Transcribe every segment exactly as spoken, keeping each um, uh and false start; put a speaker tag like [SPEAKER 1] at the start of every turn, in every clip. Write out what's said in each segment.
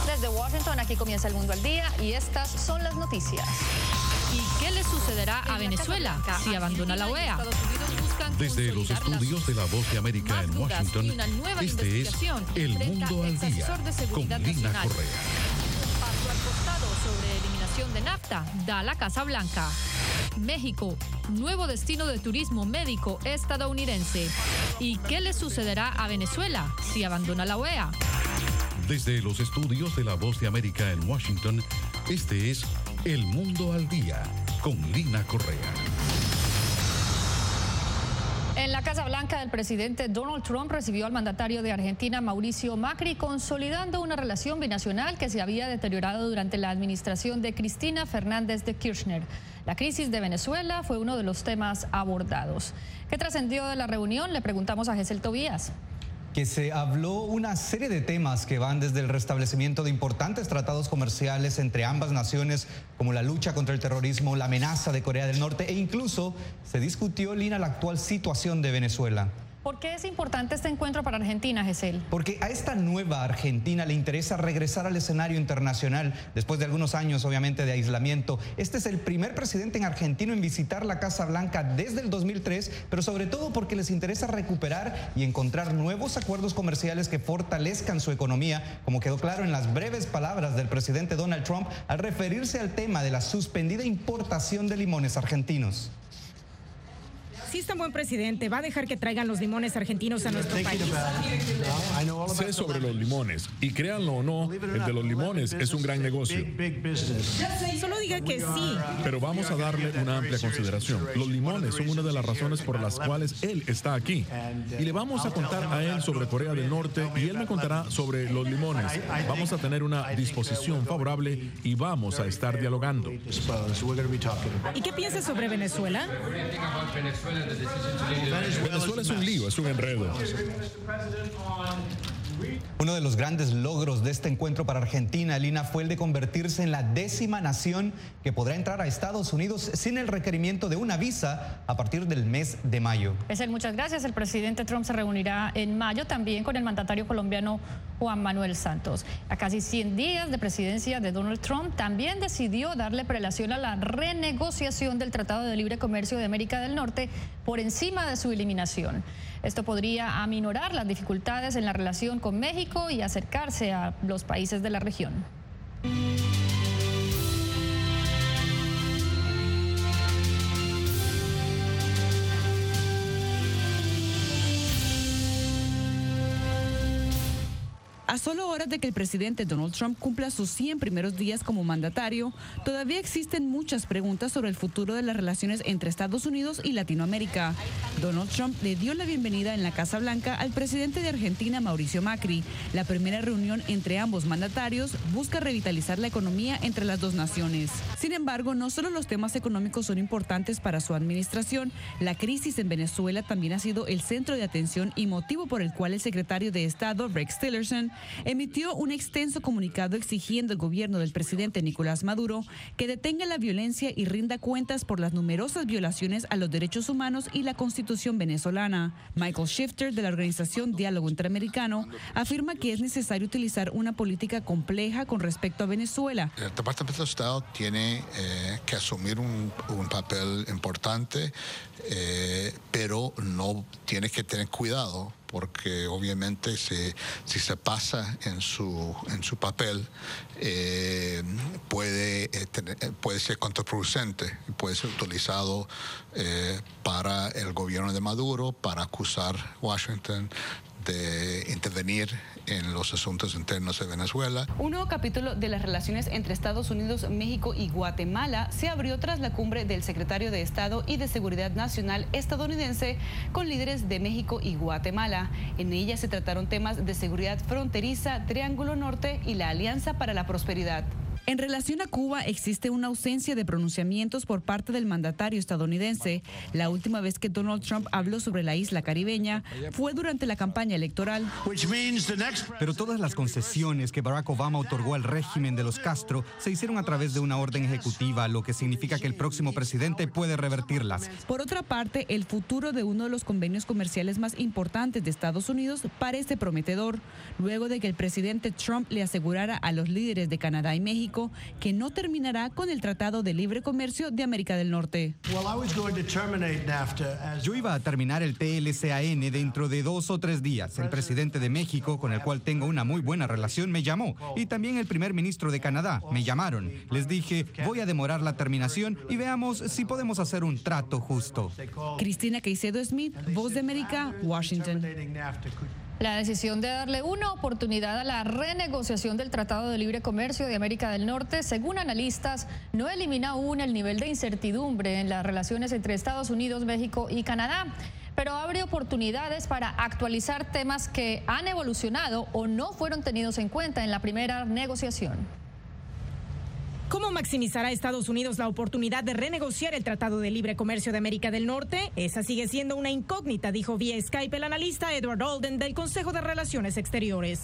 [SPEAKER 1] Desde Washington, aquí comienza El Mundo al Día y estas son las noticias.
[SPEAKER 2] ¿Y qué le sucederá a Venezuela si abandona la O E A?
[SPEAKER 3] Desde los estudios de La Voz de América en Washington, este es El Mundo al Día con Lina Correa.
[SPEAKER 2] Paso al costado sobre eliminación de NAFTA da la Casa Blanca. México, nuevo destino de turismo médico estadounidense. ¿Y qué le sucederá a Venezuela si abandona la O E A?
[SPEAKER 3] Desde los estudios de La Voz de América en Washington, este es El Mundo al Día con Lina Correa.
[SPEAKER 1] En la Casa Blanca, el presidente Donald Trump recibió al mandatario de Argentina, Mauricio Macri, consolidando una relación binacional que se había deteriorado durante la administración de Cristina Fernández de Kirchner. La crisis de Venezuela fue uno de los temas abordados. ¿Qué trascendió de la reunión? Le preguntamos a Gesell Tobías.
[SPEAKER 4] Que se habló una serie de temas que van desde el restablecimiento de importantes tratados comerciales entre ambas naciones, como la lucha contra el terrorismo, la amenaza de Corea del Norte e incluso se discutió, Lina, la actual situación de Venezuela.
[SPEAKER 1] ¿Por qué es importante este encuentro para Argentina, Gesell?
[SPEAKER 4] Porque a esta nueva Argentina le interesa regresar al escenario internacional después de algunos años, obviamente, de aislamiento. Este es el primer presidente en argentino en visitar la Casa Blanca desde el dos mil tres, pero sobre todo porque les interesa recuperar y encontrar nuevos acuerdos comerciales que fortalezcan su economía, como quedó claro en las breves palabras del presidente Donald Trump al referirse al tema de la suspendida importación de limones argentinos.
[SPEAKER 5] Si es tan buen presidente, ¿va a dejar que traigan los limones argentinos a nuestro país?
[SPEAKER 6] Sé sobre los limones, y créanlo o no, el de los limones es un gran negocio.
[SPEAKER 5] Solo diga que sí.
[SPEAKER 6] Pero vamos a darle una amplia consideración. Los limones son una de las razones por las cuales él está aquí. Y le vamos a contar a él sobre Corea del Norte y él me contará sobre los limones. Vamos a tener una disposición favorable y vamos a estar dialogando.
[SPEAKER 5] ¿Y qué piensa sobre Venezuela?
[SPEAKER 6] Venezuela es un lío, es un enredo.
[SPEAKER 4] Uno de los grandes logros de este encuentro para Argentina, Lina, fue el de convertirse en la décima nación que podrá entrar a Estados Unidos sin el requerimiento de una visa a partir del mes de mayo.
[SPEAKER 1] Gesell, muchas gracias. El presidente Trump se reunirá en mayo también con el mandatario colombiano Juan Manuel Santos. A casi cien días de presidencia de Donald Trump, también decidió darle prelación a la renegociación del Tratado de Libre Comercio de América del Norte por encima de su eliminación. Esto podría aminorar las dificultades en la relación con México y acercarse a los países de la región.
[SPEAKER 7] A solo horas de que el presidente Donald Trump cumpla sus cien primeros días como mandatario, todavía existen muchas preguntas sobre el futuro de las relaciones entre Estados Unidos y Latinoamérica. Donald Trump le dio la bienvenida en la Casa Blanca al presidente de Argentina, Mauricio Macri. La primera reunión entre ambos mandatarios busca revitalizar la economía entre las dos naciones. Sin embargo, no solo los temas económicos son importantes para su administración, la crisis en Venezuela también ha sido el centro de atención y motivo por el cual el secretario de Estado, Rex Tillerson, emitió un extenso comunicado exigiendo al gobierno del presidente Nicolás Maduro que detenga la violencia y rinda cuentas por las numerosas violaciones a los derechos humanos y la Constitución venezolana. Michael Shifter, de la organización Diálogo Interamericano, afirma que es necesario utilizar una política compleja con respecto a Venezuela.
[SPEAKER 8] El Departamento de Estado tiene eh, que asumir un, un papel importante, eh, pero no tiene que tener cuidado, porque obviamente si, si se pasa en su, en su papel, eh, puede, eh, tener, puede ser contraproducente, puede ser utilizado eh, para el gobierno de Maduro, para acusar a Washington de intervenir en los asuntos internos de Venezuela.
[SPEAKER 7] Un nuevo capítulo de las relaciones entre Estados Unidos, México y Guatemala se abrió tras la cumbre del secretario de Estado y de Seguridad Nacional estadounidense con líderes de México y Guatemala. En ella se trataron temas de seguridad fronteriza, Triángulo Norte y la Alianza para la Prosperidad. En relación a Cuba, existe una ausencia de pronunciamientos por parte del mandatario estadounidense. La última vez que Donald Trump habló sobre la isla caribeña fue durante la campaña electoral.
[SPEAKER 4] Pero todas las concesiones que Barack Obama otorgó al régimen de los Castro se hicieron a través de una orden ejecutiva, lo que significa que el próximo presidente puede revertirlas.
[SPEAKER 7] Por otra parte, el futuro de uno de los convenios comerciales más importantes de Estados Unidos parece prometedor, luego de que el presidente Trump le asegurara a los líderes de Canadá y México que no terminará con el Tratado de Libre Comercio de América del Norte.
[SPEAKER 4] Yo iba a terminar el T L C A N dentro de dos o tres días. El presidente de México, con el cual tengo una muy buena relación, me llamó. Y también el primer ministro de Canadá me llamaron. Les dije, voy a demorar la terminación y veamos si podemos hacer un trato justo.
[SPEAKER 7] Cristina Caicedo Smith, Voz de América, Washington.
[SPEAKER 1] La decisión de darle una oportunidad a la renegociación del Tratado de Libre Comercio de América del Norte, según analistas, no elimina aún el nivel de incertidumbre en las relaciones entre Estados Unidos, México y Canadá, pero abre oportunidades para actualizar temas que han evolucionado o no fueron tenidos en cuenta en la primera negociación.
[SPEAKER 5] ¿Cómo maximizará Estados Unidos la oportunidad de renegociar el Tratado de Libre Comercio de América del Norte? Esa sigue siendo una incógnita, dijo vía Skype el analista Edward Alden del Consejo de Relaciones Exteriores.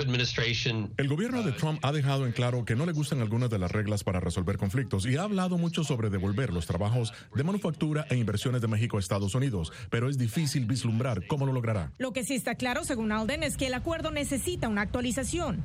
[SPEAKER 6] El gobierno de Trump ha dejado en claro que no le gustan algunas de las reglas para resolver conflictos y ha hablado mucho sobre devolver los trabajos de manufactura e inversiones de México a Estados Unidos, pero es difícil vislumbrar cómo lo logrará.
[SPEAKER 5] Lo que sí está claro, según Alden, es que el acuerdo necesita una actualización.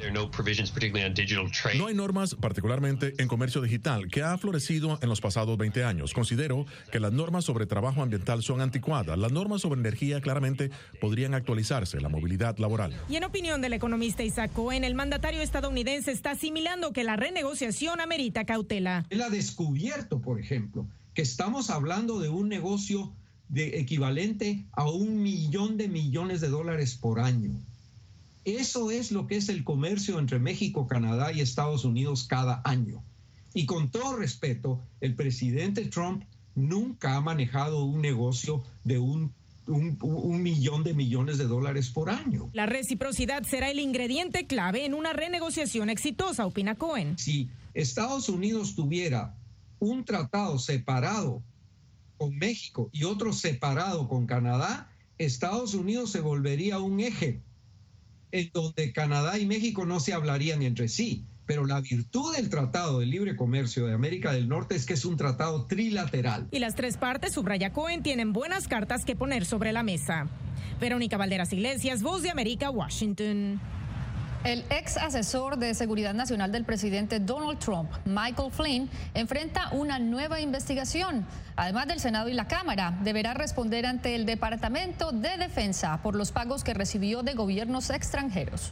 [SPEAKER 6] No hay normas, particularmente en comercio digital, que ha florecido en los pasados veinte años. Considero que las normas sobre trabajo ambiental son anticuadas. Las normas sobre energía claramente podrían actualizarse, la movilidad laboral.
[SPEAKER 5] Y en opinión del economista Isaac Cohen, el mandatario estadounidense está asimilando que la renegociación amerita cautela.
[SPEAKER 9] Él ha descubierto, por ejemplo, que estamos hablando de un negocio de equivalente a un millón de millones de dólares por año. Eso es lo que es el comercio entre México, Canadá y Estados Unidos cada año. Y con todo respeto, el presidente Trump nunca ha manejado un negocio de un, un, un millón de millones de dólares por año.
[SPEAKER 5] La reciprocidad será el ingrediente clave en una renegociación exitosa, opina Cohen.
[SPEAKER 9] Si Estados Unidos tuviera un tratado separado con México y otro separado con Canadá, Estados Unidos se volvería un eje en donde Canadá y México no se hablarían entre sí. Pero la virtud del Tratado de Libre Comercio de América del Norte es que es un tratado trilateral.
[SPEAKER 5] Y las tres partes, subraya Cohen, tienen buenas cartas que poner sobre la mesa. Verónica Valderas Iglesias, Voz de América, Washington.
[SPEAKER 1] El ex asesor de Seguridad Nacional del presidente Donald Trump, Michael Flynn, enfrenta una nueva investigación. Además del Senado y la Cámara, deberá responder ante el Departamento de Defensa por los pagos que recibió de gobiernos extranjeros.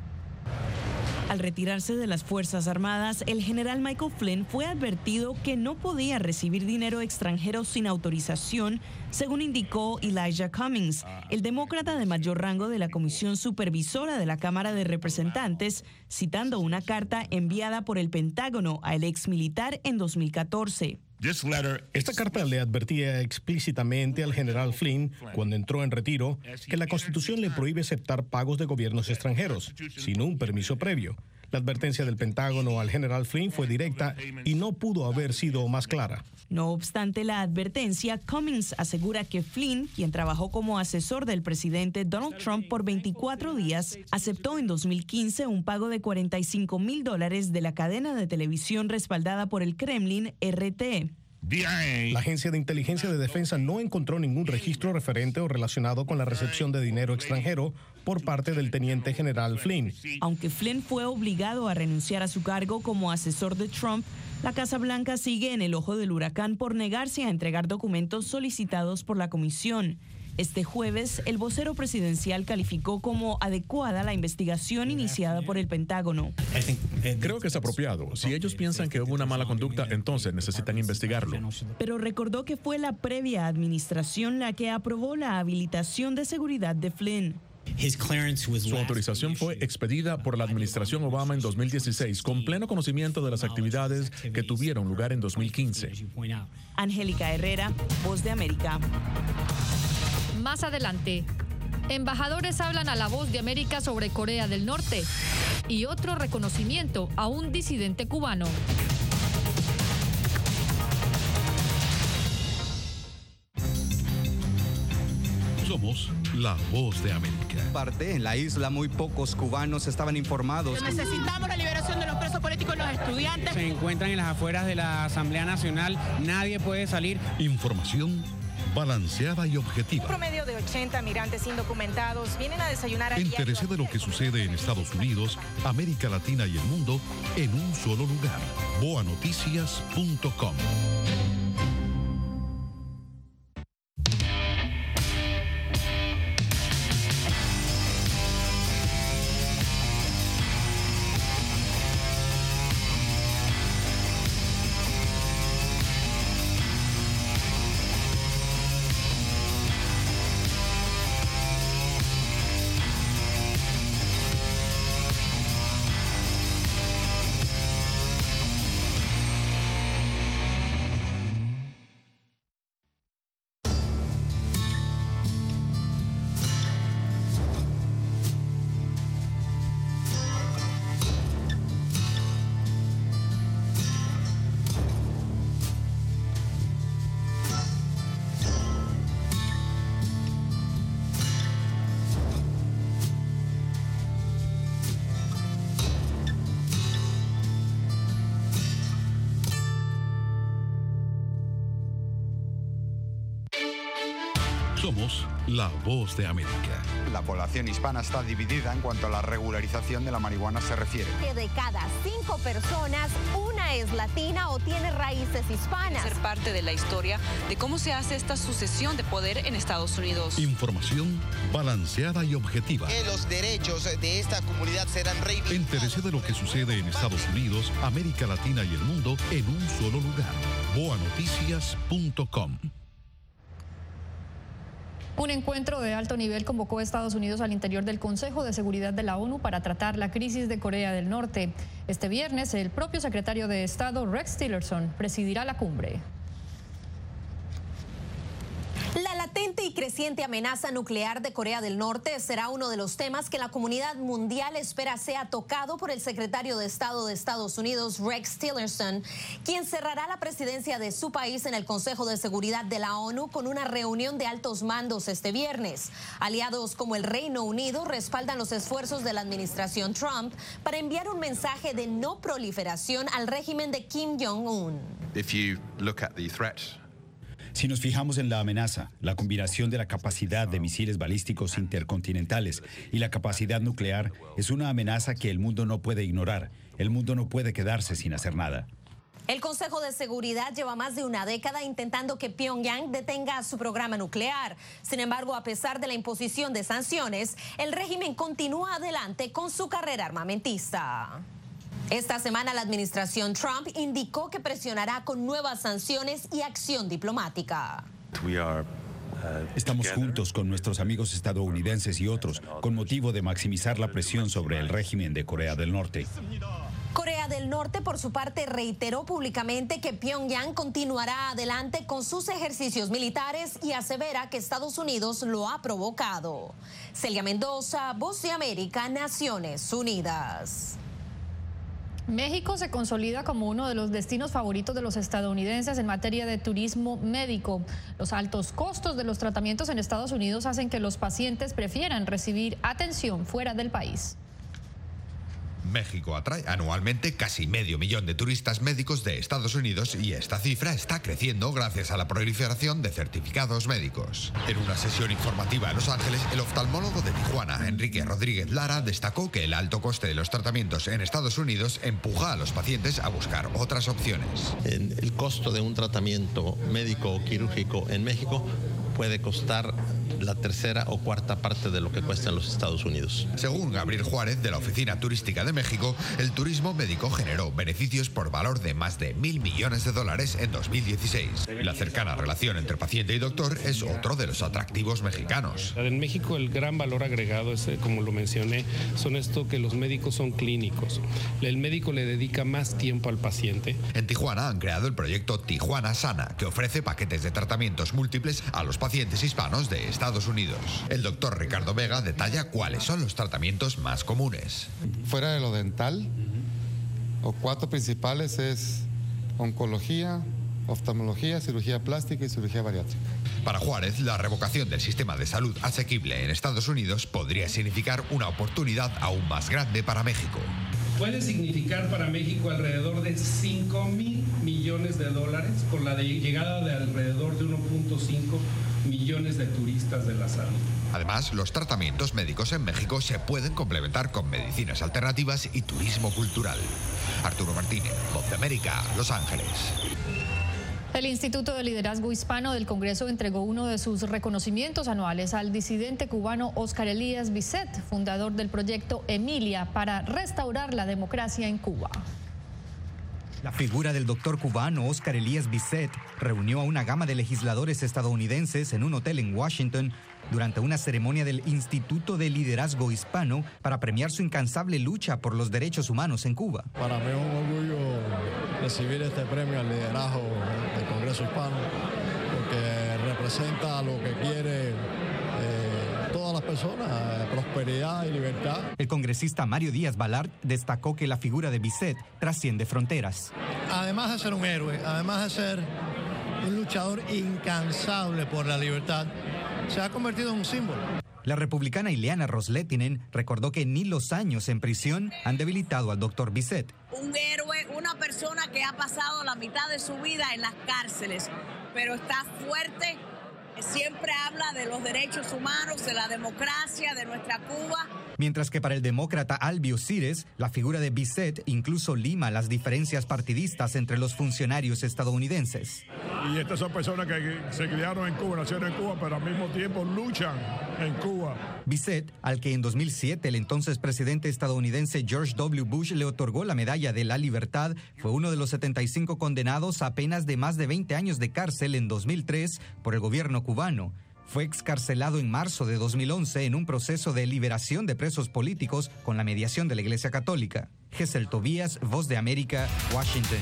[SPEAKER 10] Al retirarse de las Fuerzas Armadas, el general Michael Flynn fue advertido que no podía recibir dinero extranjero sin autorización, según indicó Elijah Cummings, el demócrata de mayor rango de la Comisión Supervisora de la Cámara de Representantes, citando una carta enviada por el Pentágono al ex militar en dos mil catorce.
[SPEAKER 11] Esta carta le advertía explícitamente al general Flynn, cuando entró en retiro, que la Constitución le prohíbe aceptar pagos de gobiernos extranjeros, sin un permiso previo. La advertencia del Pentágono al general Flynn fue directa y no pudo haber sido más clara.
[SPEAKER 10] No obstante la advertencia, Cummings asegura que Flynn, quien trabajó como asesor del presidente Donald Trump por veinticuatro días, aceptó en dos mil quince un pago de cuarenta y cinco mil dólares de la cadena de televisión respaldada por el Kremlin, R T E.
[SPEAKER 11] La Agencia de Inteligencia de Defensa no encontró ningún registro referente o relacionado con la recepción de dinero extranjero por parte del teniente general Flynn.
[SPEAKER 10] Aunque Flynn fue obligado a renunciar a su cargo como asesor de Trump, la Casa Blanca sigue en el ojo del huracán por negarse a entregar documentos solicitados por la comisión. Este jueves, el vocero presidencial calificó como adecuada la investigación iniciada por el Pentágono.
[SPEAKER 6] Creo que es apropiado. Si ellos piensan que hubo una mala conducta, entonces necesitan investigarlo.
[SPEAKER 10] Pero recordó que fue la previa administración la que aprobó la habilitación de seguridad de Flynn.
[SPEAKER 6] Su autorización fue expedida por la administración Obama en dos mil dieciséis, con pleno conocimiento de las actividades que tuvieron lugar en dos mil quince.
[SPEAKER 10] Angélica Herrera, Voz de América.
[SPEAKER 2] Más adelante, Embajadores hablan a La Voz de América sobre Corea del Norte. Y otro reconocimiento a un disidente cubano.
[SPEAKER 3] Somos La Voz de América.
[SPEAKER 4] Parte en la isla, muy pocos cubanos estaban informados.
[SPEAKER 12] Necesitamos la liberación de los presos políticos y los estudiantes.
[SPEAKER 13] Se encuentran en las afueras de la Asamblea Nacional. Nadie puede salir.
[SPEAKER 3] Información balanceada y objetiva.
[SPEAKER 5] Un promedio de ochenta migrantes indocumentados vienen a desayunar a diario.
[SPEAKER 3] Entérese de lo que sucede en Estados Unidos, América Latina y el mundo en un solo lugar. boa noticias punto com. Somos La Voz de América.
[SPEAKER 14] La población hispana está dividida en cuanto a la regularización de la marihuana se refiere.
[SPEAKER 15] Que de cada cinco personas, una es latina o tiene raíces hispanas.
[SPEAKER 16] Ser parte de la historia de cómo se hace esta sucesión de poder en Estados Unidos.
[SPEAKER 3] Información balanceada y objetiva.
[SPEAKER 17] Que los derechos de esta comunidad serán reivindicados.
[SPEAKER 3] Entérese de lo que sucede en Estados Unidos, América Latina y el mundo en un solo lugar. boa noticias punto com.
[SPEAKER 1] Un encuentro de alto nivel convocó a Estados Unidos al interior del Consejo de Seguridad de la ONU para tratar la crisis de Corea del Norte. Este viernes, el propio secretario de Estado, Rex Tillerson, presidirá la cumbre.
[SPEAKER 15] La latente y creciente amenaza nuclear de Corea del Norte será uno de los temas que la comunidad mundial espera sea tocado por el secretario de Estado de Estados Unidos, Rex Tillerson, quien cerrará la presidencia de su país en el Consejo de Seguridad de la ONU con una reunión de altos mandos este viernes. Aliados como el Reino Unido respaldan los esfuerzos de la administración Trump para enviar un mensaje de no proliferación al régimen de Kim Jong-un.
[SPEAKER 18] If you look at the threat,
[SPEAKER 19] Si nos fijamos en la amenaza, la combinación de la capacidad de misiles balísticos intercontinentales y la capacidad nuclear es una amenaza que el mundo no puede ignorar. El mundo no puede quedarse sin hacer nada.
[SPEAKER 15] El Consejo de Seguridad lleva más de una década intentando que Pyongyang detenga su programa nuclear. Sin embargo, a pesar de la imposición de sanciones, el régimen continúa adelante con su carrera armamentista. Esta semana la administración Trump indicó que presionará con nuevas sanciones y acción diplomática.
[SPEAKER 19] Estamos juntos con nuestros amigos estadounidenses y otros con motivo de maximizar la presión sobre el régimen de Corea del Norte.
[SPEAKER 15] Corea del Norte, por su parte, reiteró públicamente que Pyongyang continuará adelante con sus ejercicios militares y asevera que Estados Unidos lo ha provocado. Celia Mendoza, Voz de América, Naciones Unidas.
[SPEAKER 1] México se consolida como uno de los destinos favoritos de los estadounidenses en materia de turismo médico. Los altos costos de los tratamientos en Estados Unidos hacen que los pacientes prefieran recibir atención fuera del país.
[SPEAKER 20] México atrae anualmente casi medio millón de turistas médicos de Estados Unidos y esta cifra está creciendo gracias a la proliferación de certificados médicos. En una sesión informativa en Los Ángeles, el oftalmólogo de Tijuana, Enrique Rodríguez Lara, destacó que el alto coste de los tratamientos en Estados Unidos empuja a los pacientes a buscar otras opciones.
[SPEAKER 21] El costo de un tratamiento médico o quirúrgico en México puede costar la tercera o cuarta parte de lo que cuesta en los Estados Unidos.
[SPEAKER 20] Según Gabriel Juárez, de la Oficina Turística de México, el turismo médico generó beneficios por valor de más de mil millones de dólares en dos mil dieciséis. La cercana relación entre paciente y doctor es otro de los atractivos mexicanos.
[SPEAKER 22] En México el gran valor agregado es, como lo mencioné, son esto que los médicos son clínicos. El médico le dedica más tiempo al paciente.
[SPEAKER 20] En Tijuana han creado el proyecto Tijuana Sana, que ofrece paquetes de tratamientos múltiples a los pacientes hispanos de esta Estados Unidos. El doctor Ricardo Vega detalla cuáles son los tratamientos más comunes.
[SPEAKER 7] Fuera de lo dental, los cuatro principales es oncología, oftalmología, cirugía plástica y cirugía bariátrica.
[SPEAKER 20] Para Juárez, la revocación del sistema de salud asequible en Estados Unidos podría significar una oportunidad aún más grande para México.
[SPEAKER 22] Puede significar para México alrededor de cinco mil millones de dólares por la de llegada de alrededor de uno punto cinco millones de turistas de la salud.
[SPEAKER 20] Además, los tratamientos médicos en México se pueden complementar con medicinas alternativas y turismo cultural. Arturo Martínez, Voz de América, Los Ángeles.
[SPEAKER 1] El Instituto de Liderazgo Hispano del Congreso entregó uno de sus reconocimientos anuales al disidente cubano Óscar Elías Bisset, fundador del proyecto Emilia para restaurar la democracia en Cuba.
[SPEAKER 4] La figura del doctor cubano Óscar Elías Bisset reunió a una gama de legisladores estadounidenses en un hotel en Washington durante una ceremonia del Instituto de Liderazgo Hispano para premiar su incansable lucha por los derechos humanos en Cuba.
[SPEAKER 8] Para mí es un orgullo recibir este premio al liderazgo del Congreso Hispano, porque representa lo que quiere eh, todas las personas, eh, prosperidad y libertad.
[SPEAKER 4] El congresista Mario Díaz Balart destacó que la figura de Bisset trasciende fronteras.
[SPEAKER 23] Además de ser un héroe, además de ser un luchador incansable por la libertad, se ha convertido en un símbolo.
[SPEAKER 4] La republicana Ileana Ros-Lehtinen recordó que ni los años en prisión han debilitado al doctor Bisset.
[SPEAKER 24] Un héroe, una persona que ha pasado la mitad de su vida en las cárceles, pero está fuerte, siempre habla de los derechos humanos, de la democracia, de nuestra Cuba.
[SPEAKER 4] Mientras que para el demócrata Albio Cires, la figura de Bisset incluso lima las diferencias partidistas entre los funcionarios estadounidenses.
[SPEAKER 25] Y estas son personas que se criaron en Cuba, nacieron en Cuba, pero al mismo tiempo luchan en Cuba.
[SPEAKER 4] Bisset, al que en dos mil siete el entonces presidente estadounidense George W. Bush le otorgó la Medalla de la Libertad, fue uno de los setenta y cinco condenados a penas de más de veinte años de cárcel en dos mil tres por el gobierno cubano. Fue excarcelado en marzo de dos mil once en un proceso de liberación de presos políticos con la mediación de la Iglesia Católica. Gesell Tobías, Voz de América, Washington.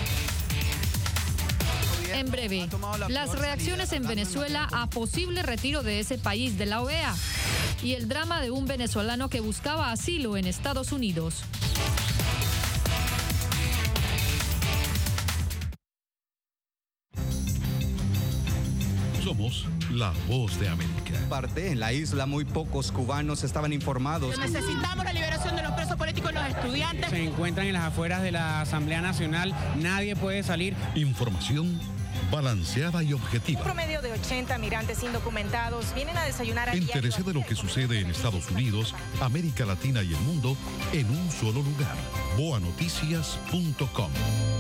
[SPEAKER 2] En breve, las reacciones en Venezuela a posible retiro de ese país de la O E A y el drama de un venezolano que buscaba asilo en Estados Unidos.
[SPEAKER 3] Somos la Voz de América.
[SPEAKER 4] Parte en la isla, muy pocos cubanos estaban informados.
[SPEAKER 12] Necesitamos la liberación de los presos políticos y los estudiantes.
[SPEAKER 13] Se encuentran en las afueras de la Asamblea Nacional. Nadie puede salir.
[SPEAKER 3] Información balanceada y objetiva.
[SPEAKER 5] Un promedio de ochenta migrantes indocumentados vienen a desayunar.
[SPEAKER 3] Entérese de lo que sucede en Estados Unidos, América Latina y el mundo en un solo lugar. boa noticias punto com.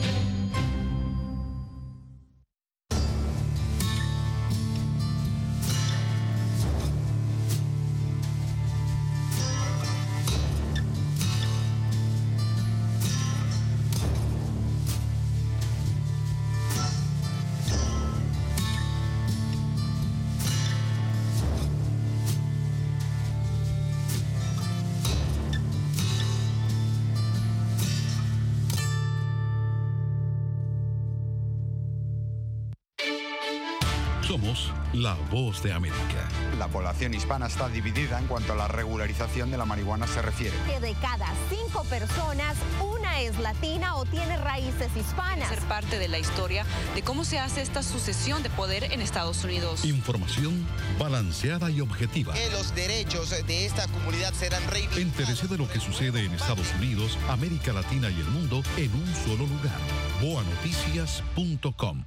[SPEAKER 3] Somos la Voz de América.
[SPEAKER 14] La población hispana está dividida en cuanto a la regularización de la marihuana se refiere.
[SPEAKER 15] Que de cada cinco personas, una es latina o tiene raíces hispanas.
[SPEAKER 16] Ser parte de la historia de cómo se hace esta sucesión de poder en Estados Unidos.
[SPEAKER 3] Información balanceada y objetiva.
[SPEAKER 17] Que los derechos de esta comunidad serán reivindicados.
[SPEAKER 3] Entérese de lo que sucede en Estados Unidos, América Latina y el mundo en un solo lugar. boa noticias punto com.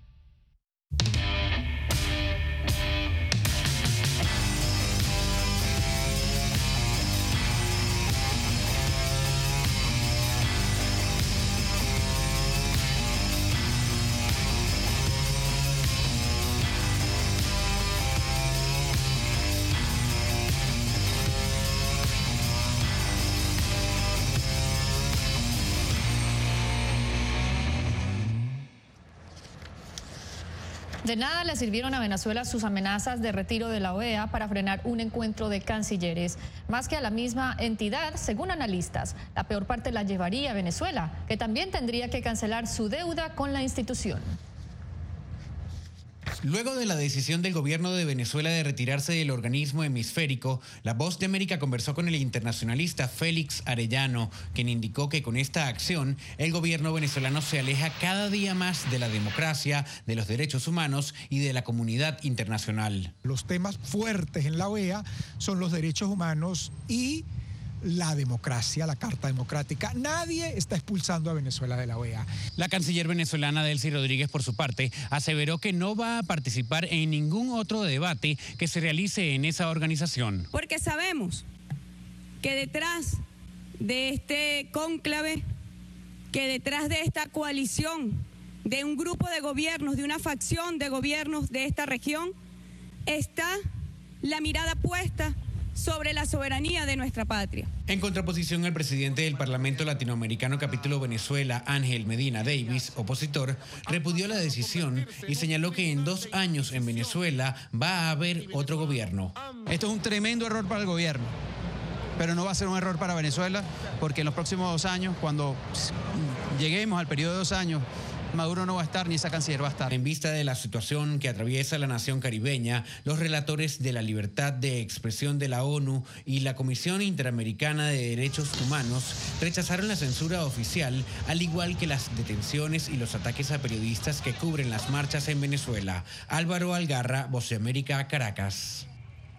[SPEAKER 1] De nada le sirvieron a Venezuela sus amenazas de retiro de la O E A para frenar un encuentro de cancilleres. Más que a la misma entidad, según analistas, la peor parte la llevaría a Venezuela, que también tendría que cancelar su deuda con la institución.
[SPEAKER 13] Luego de la decisión del gobierno de Venezuela de retirarse del organismo hemisférico, La Voz de América conversó con el internacionalista Félix Arellano, quien indicó que con esta acción el gobierno venezolano se aleja cada día más de la democracia, de los derechos humanos y de la comunidad internacional.
[SPEAKER 6] Los temas fuertes en la O E A son los derechos humanos y la democracia, la Carta Democrática. Nadie está expulsando a Venezuela de la O E A.
[SPEAKER 13] La canciller venezolana Delcy Rodríguez, por su parte, aseveró que no va a participar en ningún otro debate que se realice en esa organización.
[SPEAKER 9] Porque sabemos que detrás de este cónclave, que detrás de esta coalición, de un grupo de gobiernos, de una facción de gobiernos de esta región, está la mirada puesta sobre la soberanía de nuestra patria.
[SPEAKER 13] En contraposición, el presidente del Parlamento Latinoamericano Capítulo Venezuela, Ángel Medina Davis, opositor, repudió la decisión y señaló que en dos años en Venezuela va a haber otro gobierno.
[SPEAKER 10] Esto es un tremendo error para el gobierno, pero no va a ser un error para Venezuela, porque en los próximos dos años, cuando lleguemos al periodo de dos años, Maduro no va a estar ni esa canciller va a estar.
[SPEAKER 13] En vista de la situación que atraviesa la nación caribeña, los relatores de la libertad de expresión de la ONU y la Comisión Interamericana de Derechos Humanos rechazaron la censura oficial, al igual que las detenciones y los ataques a periodistas que cubren las marchas en Venezuela. Álvaro Algarra, Voz de América, Caracas.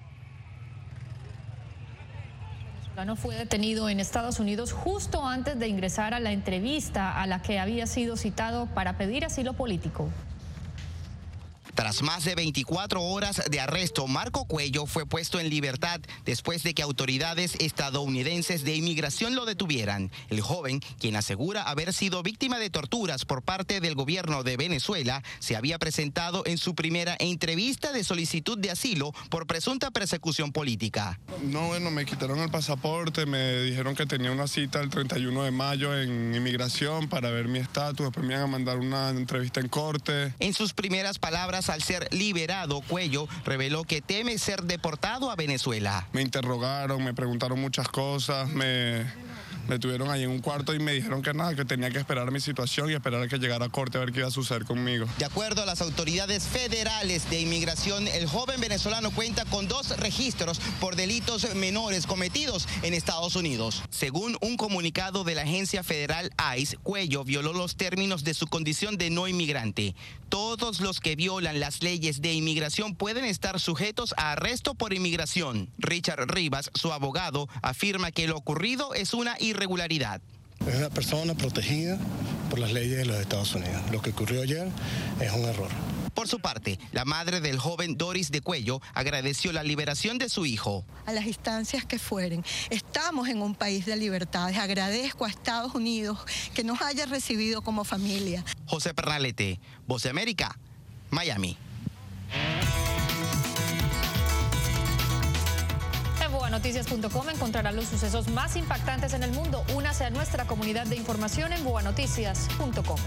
[SPEAKER 1] Fue detenido en Estados Unidos justo antes de ingresar a la entrevista a la que había sido citado para pedir asilo político.
[SPEAKER 17] Tras más de veinticuatro horas de arresto, Marco Cuello fue puesto en libertad después de que autoridades estadounidenses de inmigración lo detuvieran. El joven, quien asegura haber sido víctima de torturas por parte del gobierno de Venezuela, se había presentado en su primera entrevista de solicitud de asilo por presunta persecución política.
[SPEAKER 11] No, bueno, me quitaron el pasaporte, me dijeron que tenía una cita el treinta y uno de mayo en inmigración para ver mi estatus, después me iban a mandar una entrevista en corte.
[SPEAKER 17] En sus primeras palabras, al ser liberado, Cuello reveló que teme ser deportado a Venezuela.
[SPEAKER 11] Me interrogaron, me preguntaron muchas cosas, me, me tuvieron ahí en un cuarto y me dijeron que nada, que tenía que esperar mi situación y esperar a que llegara a corte a ver qué iba a suceder conmigo.
[SPEAKER 17] De acuerdo a las autoridades federales de inmigración, el joven venezolano cuenta con dos registros por delitos menores cometidos en Estados Unidos. Según un comunicado de la agencia federal ICE, Cuello violó los términos de su condición de no inmigrante. Todos los que violan las leyes de inmigración pueden estar sujetos a arresto por inmigración. Richard Rivas, su abogado, afirma que lo ocurrido es una irregularidad.
[SPEAKER 18] Es una persona protegida por las leyes de los Estados Unidos. Lo que ocurrió ayer es un error.
[SPEAKER 17] Por su parte, la madre del joven Doris de Cuello agradeció la liberación de su hijo.
[SPEAKER 26] A las instancias que fueren, estamos en un país de libertades. Agradezco a Estados Unidos que nos haya recibido como familia.
[SPEAKER 17] José Pernalete, Voz de América, Miami.
[SPEAKER 1] En boa noticias punto com encontrará los sucesos más impactantes en el mundo. Únase a nuestra comunidad de información en boa noticias punto com.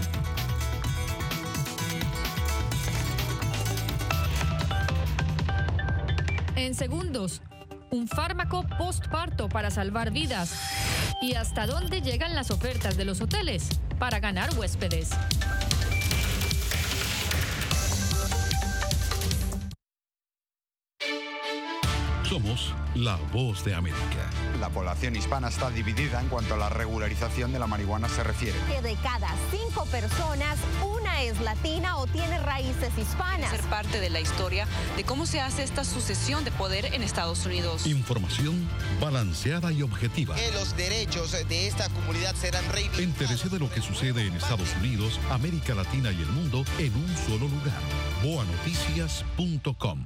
[SPEAKER 2] En segundos, un fármaco postparto para salvar vidas. ¿Y hasta dónde llegan las ofertas de los hoteles para ganar huéspedes?
[SPEAKER 3] Somos la Voz de América.
[SPEAKER 14] La población hispana está dividida en cuanto a la regularización de la marihuana se refiere.
[SPEAKER 15] Que de cada cinco personas, una es latina o tiene raíces hispanas.
[SPEAKER 16] Ser parte de la historia de cómo se hace esta sucesión de poder en Estados Unidos.
[SPEAKER 3] Información balanceada y objetiva.
[SPEAKER 17] Que los derechos de esta comunidad serán reivindicados.
[SPEAKER 3] Entérese de lo que sucede en Estados Unidos, América Latina y el mundo en un solo lugar. boa noticias punto com.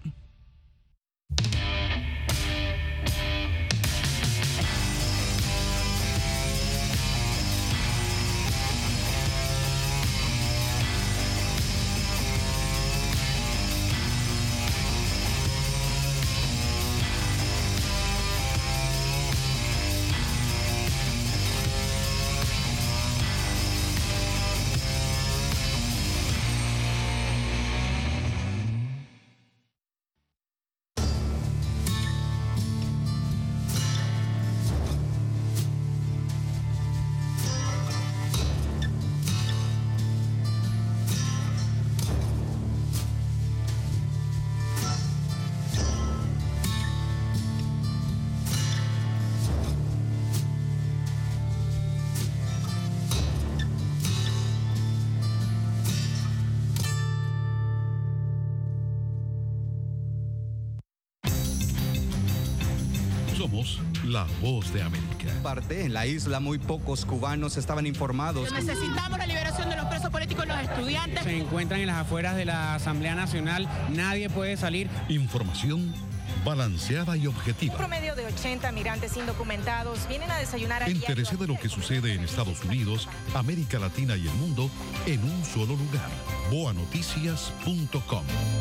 [SPEAKER 3] Somos la voz de América.
[SPEAKER 4] Parte en la isla, muy pocos cubanos estaban informados.
[SPEAKER 12] Necesitamos la liberación de los presos políticos y los estudiantes.
[SPEAKER 13] Se encuentran en las afueras de la Asamblea Nacional, nadie puede salir.
[SPEAKER 3] Información balanceada y objetiva.
[SPEAKER 5] Un promedio de ochenta migrantes indocumentados vienen a desayunar a diario.
[SPEAKER 3] Entérese de lo que sucede en Estados Unidos, América Latina y el mundo en un solo lugar. boa noticias punto com.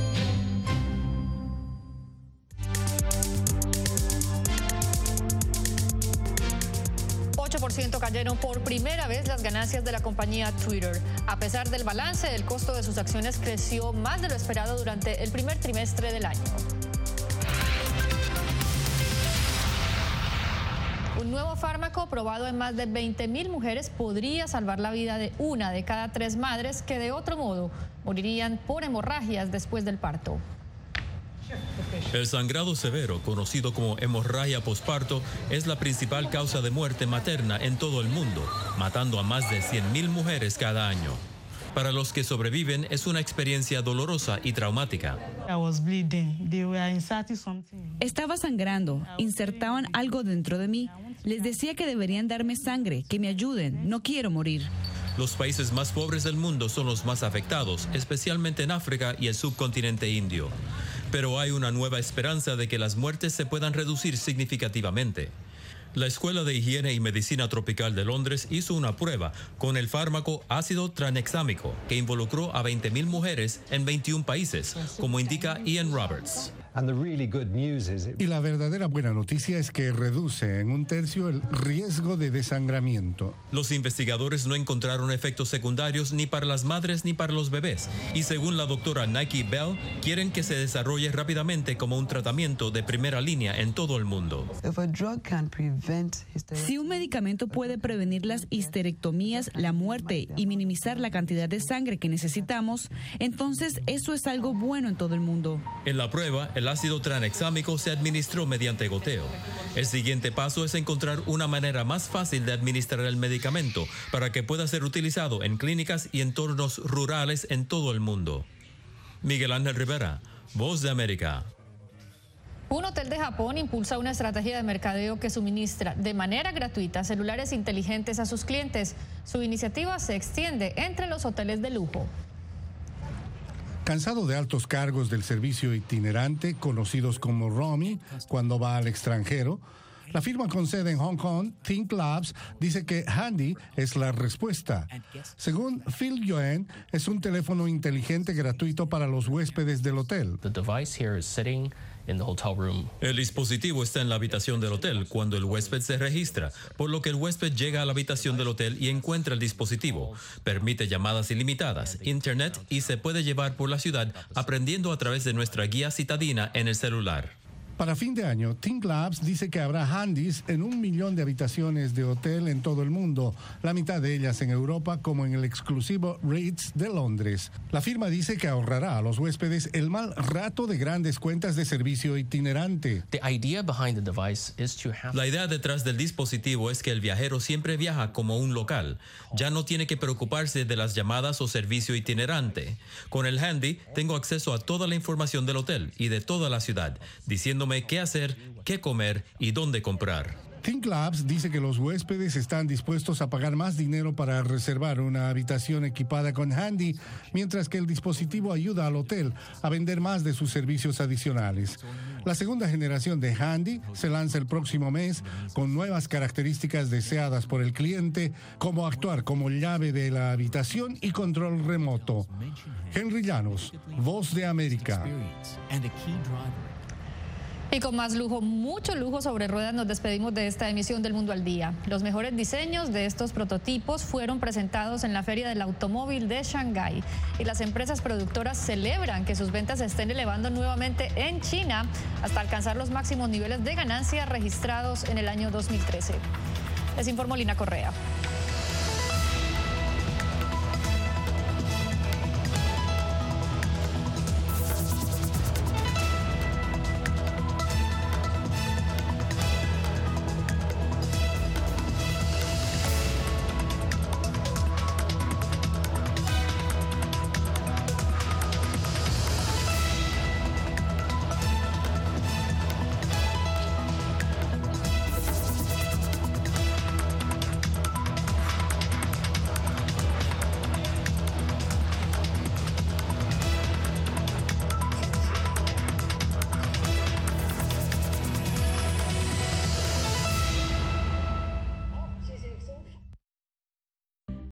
[SPEAKER 1] ocho por ciento cayeron por primera vez las ganancias de la compañía Twitter. A pesar del balance, el costo de sus acciones creció más de lo esperado durante el primer trimestre del año. Un nuevo fármaco probado en más de veinte mil mujeres podría salvar la vida de una de cada tres madres que de otro modo morirían por hemorragias después del parto.
[SPEAKER 7] El sangrado severo, conocido como hemorragia posparto, es la principal causa de muerte materna en todo el mundo, matando a más de cien mil mujeres cada año. Para los que sobreviven es una experiencia dolorosa y traumática.
[SPEAKER 8] Estaba sangrando, insertaban algo dentro de mí. Les decía que deberían darme sangre, que me ayuden, no quiero morir.
[SPEAKER 7] Los países más pobres del mundo son los más afectados, especialmente en África y el subcontinente indio. Pero hay una nueva esperanza de que las muertes se puedan reducir significativamente. La Escuela de Higiene y Medicina Tropical de Londres hizo una prueba con el fármaco ácido tranexámico que involucró a veinte mil mujeres en veintiún países, como indica Ian Roberts.
[SPEAKER 19] Y la verdadera buena noticia es que reduce en un tercio el riesgo de desangramiento.
[SPEAKER 7] Los investigadores no encontraron efectos secundarios ni para las madres ni para los bebés. Y según la doctora Nikki Bell, quieren que se desarrolle rápidamente como un tratamiento de primera línea en todo el mundo.
[SPEAKER 8] Si un medicamento puede prevenir las histerectomías, la muerte y minimizar la cantidad de sangre que necesitamos, entonces eso es algo bueno en todo el mundo.
[SPEAKER 7] En la prueba, el ácido tranexámico se administró mediante goteo. El siguiente paso es encontrar una manera más fácil de administrar el medicamento para que pueda ser utilizado en clínicas y entornos rurales en todo el mundo. Miguel Ángel Rivera, Voz de América.
[SPEAKER 1] Un hotel de Japón impulsa una estrategia de mercadeo que suministra de manera gratuita celulares inteligentes a sus clientes. Su iniciativa se extiende entre los hoteles de lujo.
[SPEAKER 19] Cansado de altos cargos del servicio itinerante, conocidos como roaming, cuando va al extranjero, la firma con sede en Hong Kong, Think Labs, dice que Handy es la respuesta. Según Phil Yuen, es un teléfono inteligente gratuito para los huéspedes del hotel.
[SPEAKER 7] El dispositivo está en la habitación del hotel cuando el huésped se registra, por lo que el huésped llega a la habitación del hotel y encuentra el dispositivo. Permite llamadas ilimitadas, internet y se puede llevar por la ciudad aprendiendo a través de nuestra guía citadina en el celular.
[SPEAKER 19] Para fin de año, Think Labs dice que habrá Handys en un millón de habitaciones de hotel en todo el mundo, la mitad de ellas en Europa, como en el exclusivo Ritz de Londres. La firma dice que ahorrará a los huéspedes el mal rato de grandes cuentas de servicio itinerante.
[SPEAKER 7] La idea detrás del dispositivo es que el viajero siempre viaja como un local. Ya no tiene que preocuparse de las llamadas o servicio itinerante. Con el Handy tengo acceso a toda la información del hotel y de toda la ciudad, diciendo qué hacer, qué comer y dónde comprar.
[SPEAKER 19] Think Labs dice que los huéspedes están dispuestos a pagar más dinero para reservar una habitación equipada con Handy, mientras que el dispositivo ayuda al hotel a vender más de sus servicios adicionales. La segunda generación de Handy se lanza el próximo mes con nuevas características deseadas por el cliente, como actuar como llave de la habitación y control remoto. Henry Llanos, Voz de América.
[SPEAKER 1] Y con más lujo, mucho lujo sobre ruedas, nos despedimos de esta emisión del Mundo al Día. Los mejores diseños de estos prototipos fueron presentados en la Feria del Automóvil de Shanghái y las empresas productoras celebran que sus ventas se estén elevando nuevamente en China hasta alcanzar los máximos niveles de ganancia registrados en el año dos mil trece. Les informó Lina Correa.